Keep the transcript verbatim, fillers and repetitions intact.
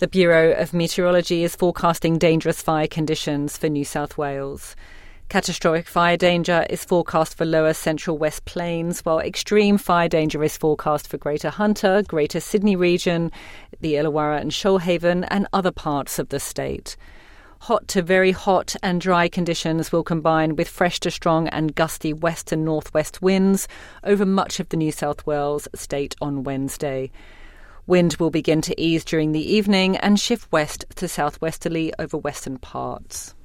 The Bureau of Meteorology is forecasting dangerous fire conditions for New South Wales. Catastrophic fire danger is forecast for lower Central West Plains, while extreme fire danger is forecast for Greater Hunter, Greater Sydney region, the Illawarra and Shoalhaven and other parts of the state. Hot to very hot and dry conditions will combine with fresh to strong and gusty west and northwest winds over much of the New South Wales state on Wednesday. Wind will begin to ease during the evening and shift west to southwesterly over western parts.